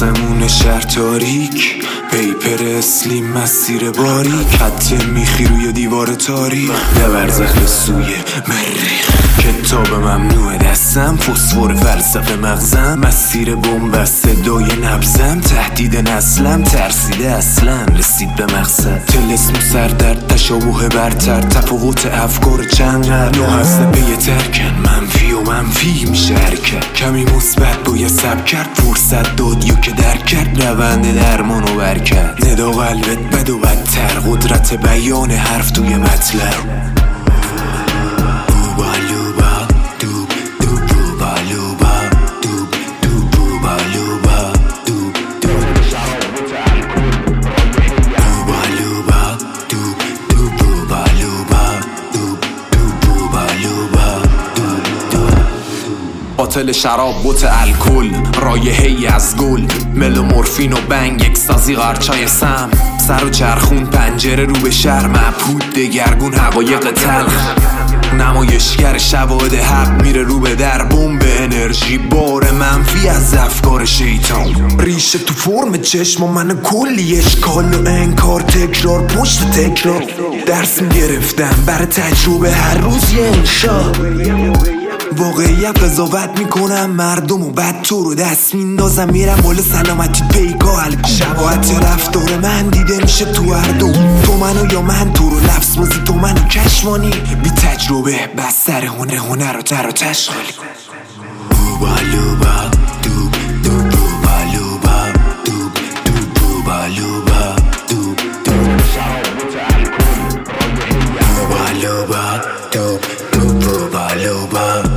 آسمون شهر تاریک، پیپر اسلیم مسیر باریک، خط میخی روی دیوار تاریک، نورزخ به سوی مریخ، کتاب ممنوع دستم، فسفر فلسفه مغزم، مسیر بمب صدای نبزم، تهدید نسلم، ترسیده اصلا رسید به مقصد، تلسم و سردرد، تشابه برتر، تفاوت افکار چند قد، نو هسته پی ترکن، منفی و منفی میشه حرکت، کمی مثبت باید سب کرد، فرصت داد یا که در کرد، روند درمان و بر کرد، ندا قلبت بد و بدتر، قدرت بیان حرف توی مطلب. قاتل شراب بوت الکل، رایحه‌ای از گل، ملومورفین و بنگ، اکستازی قارچای سم، سر و چرخون پنجره رو به شهر، مبهوت دگرگون حقایق تلخ، نمایشگر شواهد حق میره رو به در، بمب انرژی بار منفی از افکار شیطان، ریشه تو فرم چشم و من کلی اشکال و انکار، تکرار پشت تکرار، درس میگرفتم برای تجربه هر روز یه انشا، واقعیت قضاوت میکنم مردم و بعد تو رو دست میندازم، میرم مال سلامتی پیکا الکل، شباهت رفتار من دیده میشه تو هر دو، تو منو یا من تو رو، لفظ بازی تو منو کشمانی، بی تجربه بس سر هنر رو تر و تشغالی. بوبالوبا دوب دوب بوبالوبا دوب دوب بوبالوبا دوب دوب بوبالوبا دوب دوب بوبالوبا